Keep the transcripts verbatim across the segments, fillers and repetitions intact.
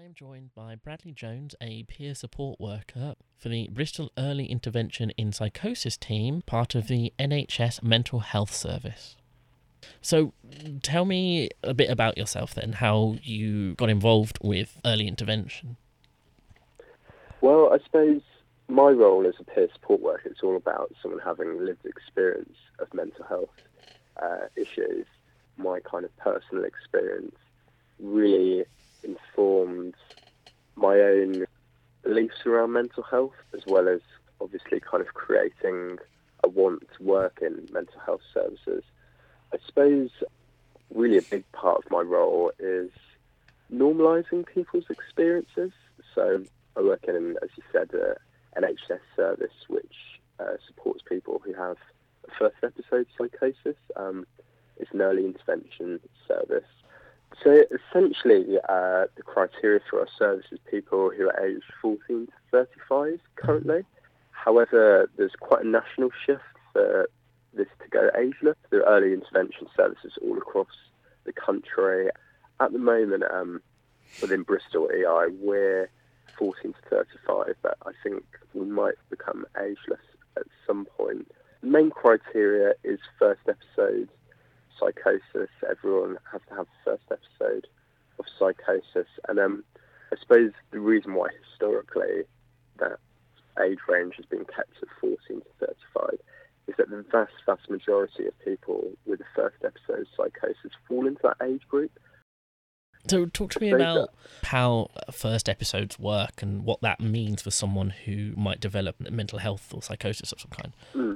I'm joined by Bradley Jones, a peer support worker for the Bristol Early Intervention in Psychosis team, part of the N H S Mental Health Service. So tell me a bit about yourself then, how you got involved with early intervention. Well, I suppose my role as a peer support worker is all about someone having lived experience of mental health uh, issues. My kind of personal experience really informed my own beliefs around mental health, as well as obviously kind of creating a want to work in mental health services. I suppose really a big part of my role is normalising people's experiences. So I work in, as you said, uh, an N H S service which uh, supports people who have a first episode psychosis. Um, it's an early intervention service. So essentially, uh, the criteria for our service is people who are aged fourteen to thirty-five currently. However, there's quite a national shift for this to go ageless. There are early intervention services all across the country. At the moment, um, within Bristol E I, we're fourteen to thirty-five, but I think we might become ageless at some point. The main criteria is first episode psychosis. Everyone has to have the first episode of psychosis. And um, I suppose the reason why historically that age range has been kept at fourteen to thirty-five is that the vast, vast majority of people with the first episode of psychosis fall into that age group. So talk to me about how first episodes work and what that means for someone who might develop mental health or psychosis of some kind. Mm.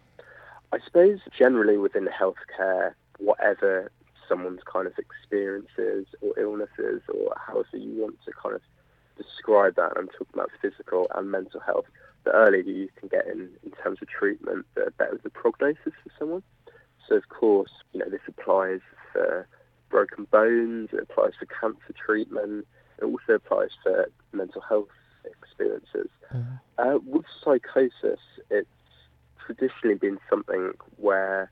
I suppose generally within healthcare, whatever someone's kind of experiences or illnesses or however you want to kind of describe that, I'm talking about physical and mental health, the earlier you can get in in terms of treatment, the better the prognosis for someone. So of course, you know, this applies for broken bones, it applies for cancer treatment, it also applies for mental health experiences. Mm-hmm. Uh, with psychosis, it's traditionally been something where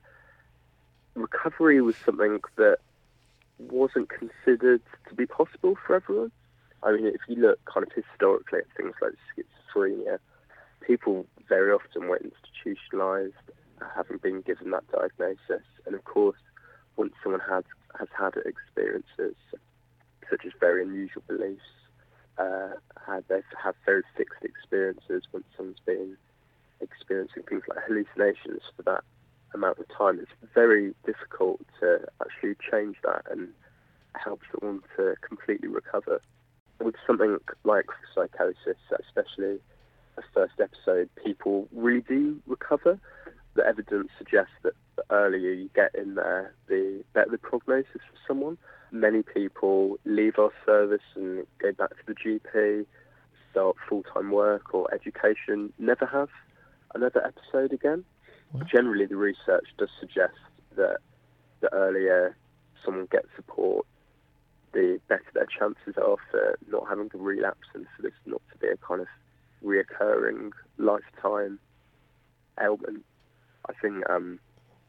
recovery was something that wasn't considered to be possible for everyone. I mean, if you look kind of historically at things like schizophrenia, people very often were institutionalised, having been given that diagnosis. And of course, once someone has, has had experiences such as very unusual beliefs, uh, had, they've had very fixed experiences once someone's been experiencing things like hallucinations for that amount of time, it's very difficult to actually change that and help someone to completely recover. With something like psychosis, especially a first episode, people really do recover. The evidence suggests that the earlier you get in there, the better the prognosis for someone. Many people leave our service and go back to the G P, start full-time work or education, never have another episode again. What? Generally, the research does suggest that the earlier someone gets support, the better their chances are for not having a relapse and for this not to be a kind of reoccurring lifetime ailment. I think um,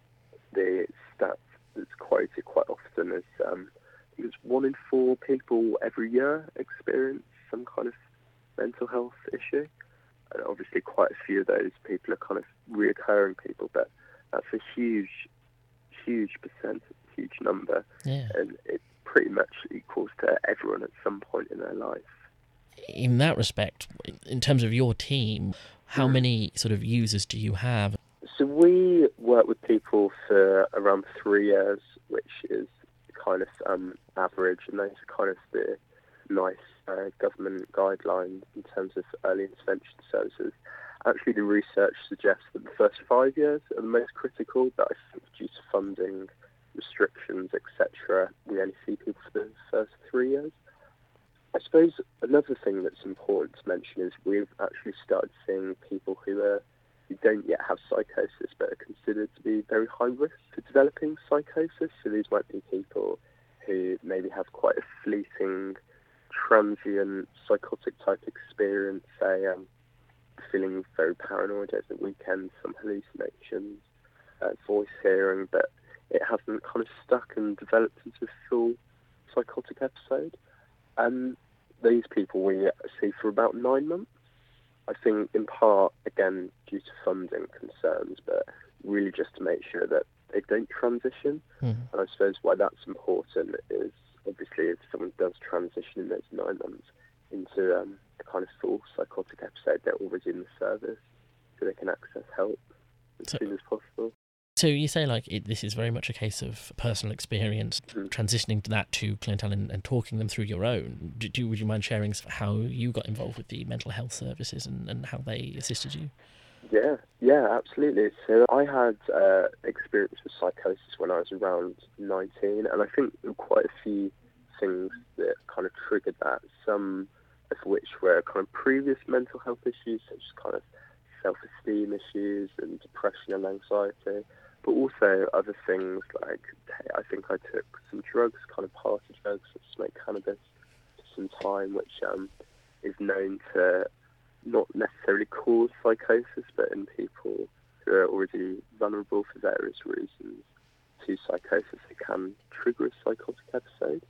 the stat that's quoted quite often is um, I think it's one in four people every year experience some kind of mental health issue. And obviously quite a few of those people are kind of reoccurring people, but that's a huge, huge percent, huge number. Yeah. And it pretty much equals to everyone at some point in their life. In that respect, in terms of your team, how mm. many sort of users do you have? So we work with people for around three years, which is kind of um, average, and those are kind of the nice uh, government guidelines in terms of early intervention services. Actually, the research suggests that the first five years are the most critical, but I think due to funding restrictions, et cetera, we only see people for the first three years. I suppose another thing that's important to mention is we've actually started seeing people who are who don't yet have psychosis but are considered to be very high risk for developing psychosis. So these might be people who maybe have quite a fleeting, transient psychotic type experience, say um, feeling very paranoid over the weekend, some hallucinations, uh, voice hearing, but it hasn't kind of stuck and developed into a full psychotic episode. Um, these people we see for about nine months. I think in part, again, due to funding concerns, but really just to make sure that they don't transition. Mm. And I suppose why that's important is obviously if someone does transition in those nine months into um, a kind of full psychotic episode, they're already in the service, so they can access help as So, soon as possible. So you say like it, this is very much a case of personal experience, Mm. transitioning to that to clientele and, and talking them through your own. Do, do would you mind sharing how you got involved with the mental health services and, and how they assisted you? Yeah, yeah, absolutely. So I had uh, experience with psychosis when I was around nineteen, and I think there were quite a few things that kind of triggered that, some of which were kind of previous mental health issues, such as kind of self-esteem issues and depression and anxiety, but also other things like I think I took some drugs, kind of party drugs, such as smoked cannabis for some time, which um, is known to not necessarily cause psychosis, but in people who are already vulnerable for various reasons to psychosis, it can trigger a psychotic episode.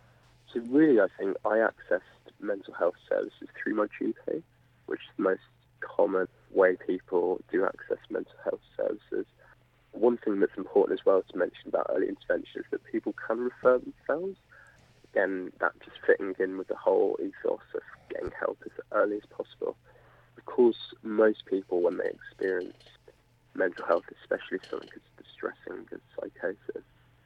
So really, I think I accessed mental health services through my G P, which is the most common way people do access mental health services. One thing that's important as well to mention about early intervention is that people can refer themselves. Again, that just fitting in with the whole ethos of getting help as early as possible. Of course, most people, when they experience mental health, especially something as distressing as psychosis,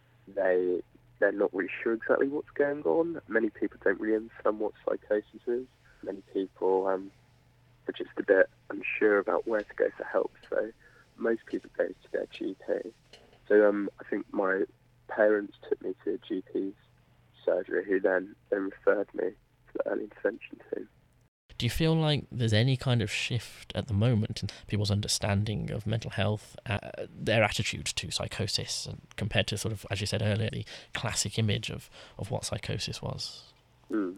they, they're not really sure exactly what's going on. Many people don't really understand what psychosis is. Many people um, are just a bit unsure about where to go for help. So most people go to their G P. So um, I think my parents took me to a G P's surgery, who then, then referred me to the early intervention team. Do you feel like there's any kind of shift at the moment in people's understanding of mental health, uh, their attitude to psychosis, and compared to sort of, as you said earlier, the classic image of, of what psychosis was? Mm.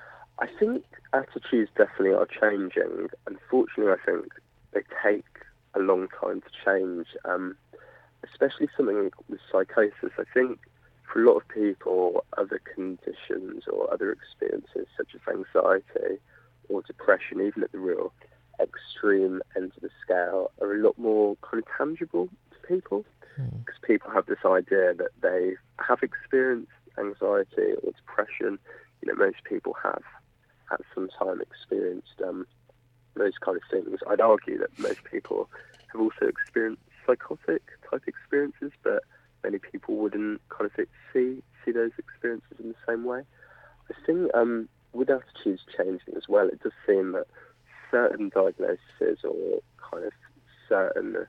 I think attitudes definitely are changing. Unfortunately, I think they take a long time to change, um, especially something with psychosis. I think for a lot of people, other conditions or other experiences such as anxiety or depression, even at the real extreme end of the scale, are a lot more kind of tangible to people, because hmm. people have this idea that they have experienced anxiety or depression. You know, most people have at some time experienced um, those kind of things. I'd argue that most people have also experienced psychotic type experiences, but many people wouldn't kind of see see those experiences in the same way. I think um, with attitudes changing as well, it does seem that certain diagnoses or kind of certain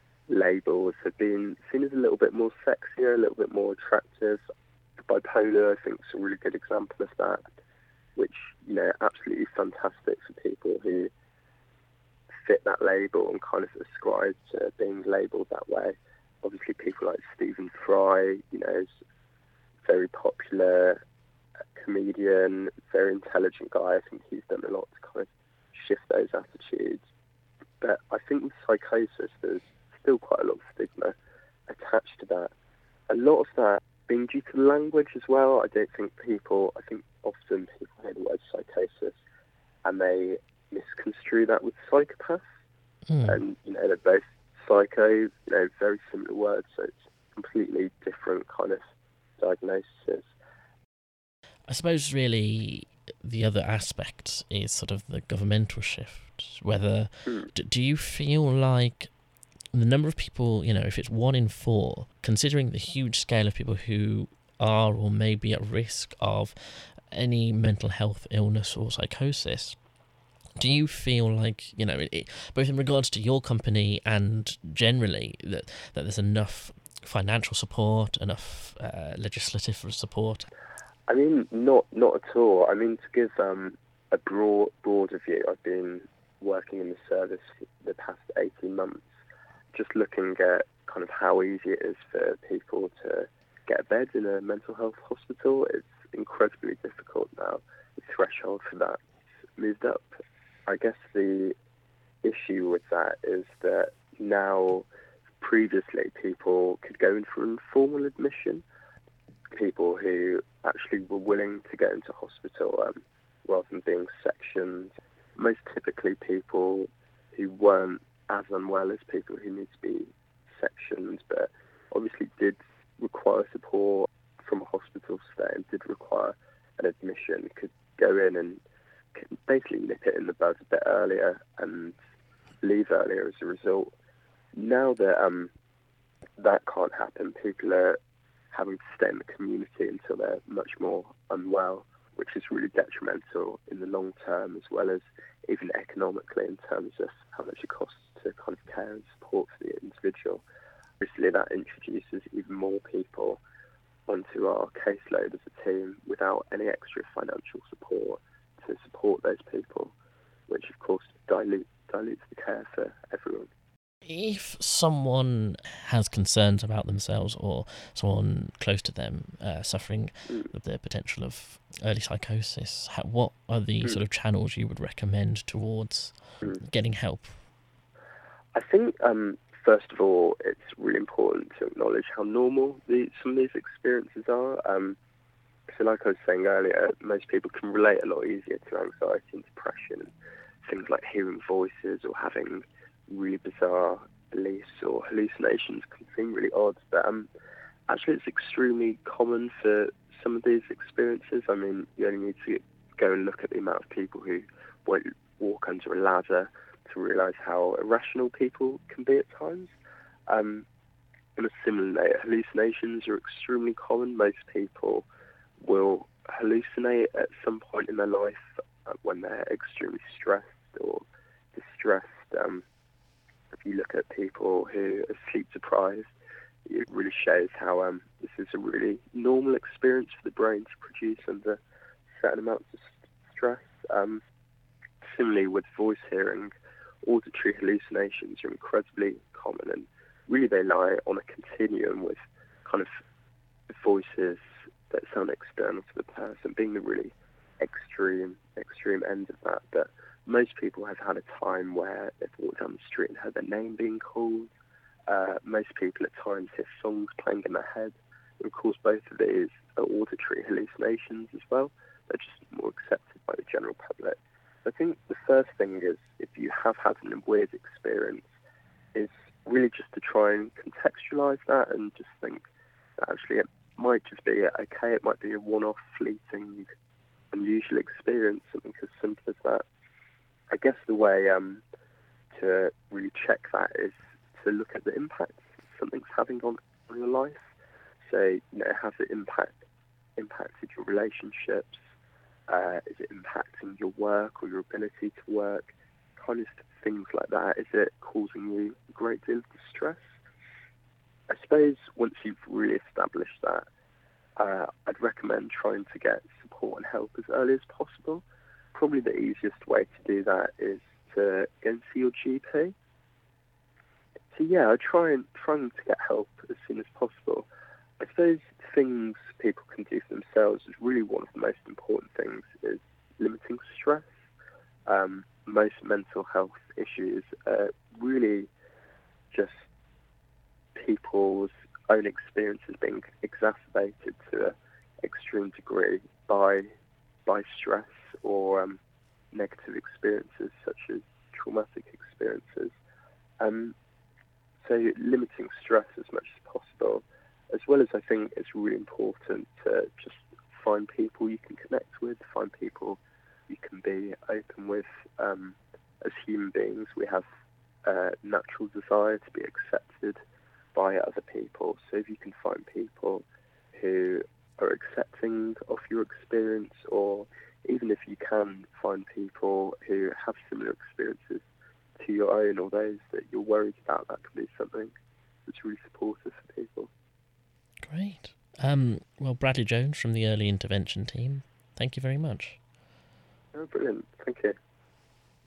labels have been seen as a little bit more sexier, a little bit more attractive. Bipolar, I think, is a really good example of that, which, you know, absolutely fantastic for people who fit that label and kind of ascribe to being labelled that way. Obviously, people like Stephen Fry, you know, is a very popular comedian, very intelligent guy. I think he's done a lot to kind of shift those attitudes. But I think with psychosis, there's still quite a lot of stigma attached to that. A lot of that being due to language as well. I don't think people, I think often people hear the word psychosis and they misconstrue that with psychopath. Mm. And, you know, they're both psycho, you know, very similar words, so it's completely different kind of diagnosis. I suppose really the other aspect is sort of the governmental shift. Whether, mm. d- do you feel like the number of people, you know, if it's one in four, considering the huge scale of people who are or may be at risk of any mental health illness or psychosis, do you feel like, you know, it, both in regards to your company and generally, that, that there's enough financial support, enough uh, legislative support? I mean, not not at all. I mean, to give um, a broad, broader view, I've been working in the service for the past eighteen months, just looking at kind of how easy it is for people to get a bed in a mental health hospital. It's incredibly difficult now. The threshold for that moved up. I guess the issue with that is that now, previously, people could go in for informal admission. People who actually were willing to go into hospital um, rather than being sectioned. Most typically people who weren't as unwell as people who need to be sectioned, but obviously did require support from a hospital stay and did require an admission, could go in and basically nip it in the bud a bit earlier and leave earlier as a result. Now that um, that can't happen, people are having to stay in the community until they're much more unwell, which is really detrimental in the long term, as well as even economically in terms of how much it costs to kind of care and support for the individual. Obviously, that introduces even more people onto our caseload as a team without any extra financial support to support those people, which of course dilute, dilutes the care for everyone. If someone has concerns about themselves or someone close to them uh, suffering Mm. with the potential of early psychosis, how, what are the Mm. sort of channels you would recommend towards Mm. getting help? I think, um, first of all, it's really important to acknowledge how normal the, some of these experiences are. Um, so like I was saying earlier, most people can relate a lot easier to anxiety and depression, and things like hearing voices or having really bizarre beliefs or hallucinations can seem really odd, but um, actually it's extremely common for some of these experiences. I mean, you only need to go and look at the amount of people who won't walk under a ladder to realise how irrational people can be at times. Um, on a similar note, hallucinations are extremely common. Most people will hallucinate at some point in their life uh, when they're extremely stressed or distressed. Um, if you look at people who are sleep deprived, it really shows how um, this is a really normal experience for the brain to produce under certain amounts of stress. Um, similarly with voice hearing, auditory hallucinations are incredibly common, and really they lie on a continuum with kind of voices that sound external to the person being the really extreme, extreme end of that. But most people have had a time where they've walked down the street and heard their name being called. Uh, most people at times hear songs playing in their head. And of course, both of these are auditory hallucinations as well. They're just more accepted by the general public. I think the first thing is, if you have had a weird experience, is really just to try and contextualise that and just think that actually it might just be okay, it might be a one-off, fleeting, unusual experience, something as simple as that. I guess the way um, to really check that is to look at the impact something's having on, on your life. So, you know, has it impact, impacted your relationships? Uh, is it impacting your work or your ability to work? Kind of things like that. Is it causing you a great deal of distress? I suppose once you've really established that, uh, I'd recommend trying to get support and help as early as possible. Probably the easiest way to do that is to go and see your G P. So yeah, I try and trying to get help as soon as possible. I suppose things people can do for themselves is really one of the most important things is limiting stress. Um, most mental health issues are really just people's own experiences being exacerbated to an extreme degree by by stress or um, negative experiences such as traumatic experiences. Um, so limiting stress as much as possible, as well as I think it's really important to just find people you can connect with, find people you can be open with. Um, as human beings, we have a natural desire to be accepted by other people. So if you can find people who are accepting of your experience, or even if you can find people who have similar experiences to your own or those that you're worried about, that can be something that's really supportive for people. Great. Um, well, Bradley Jones from the Early Intervention team, thank you very much. Oh, brilliant. Thank you.